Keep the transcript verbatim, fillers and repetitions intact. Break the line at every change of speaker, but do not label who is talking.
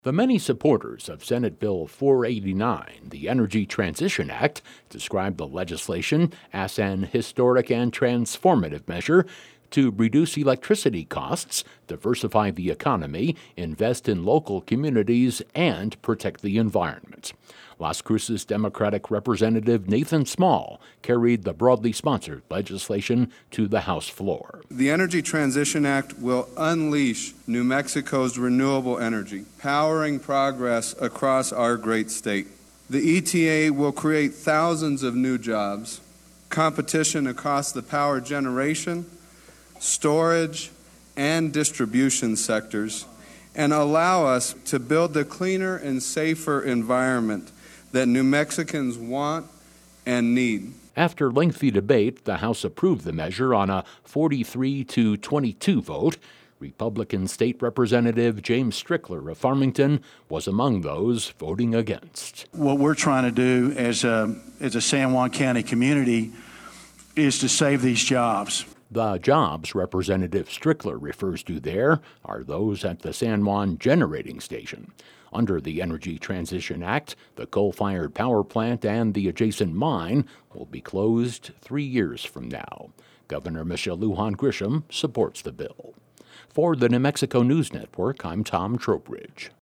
The many supporters of Senate Bill four eighty-nine, the Energy Transition Act, described the legislation as an historic and transformative measure to reduce electricity costs, diversify the economy, invest in local communities, and protect the environment. Las Cruces Democratic Representative Nathan Small carried the broadly sponsored legislation to the House floor.
The Energy Transition Act will unleash New Mexico's renewable energy, powering progress across our great state. The E T A will create thousands of new jobs, competition across the power generation, storage, and distribution sectors, and allow us to build a cleaner and safer environment that New Mexicans want and need.
After lengthy debate, the House approved the measure on a forty-three to twenty-two vote. Republican State Representative James Strickler of Farmington was among those voting against.
What we're trying to do as a, as a San Juan County community is to save these jobs.
The jobs Representative Strickler refers to there are those at the San Juan Generating Station. Under the Energy Transition Act, the coal-fired power plant and the adjacent mine will be closed three years from now. Governor Michelle Lujan Grisham supports the bill. For the New Mexico News Network, I'm Tom Trowbridge.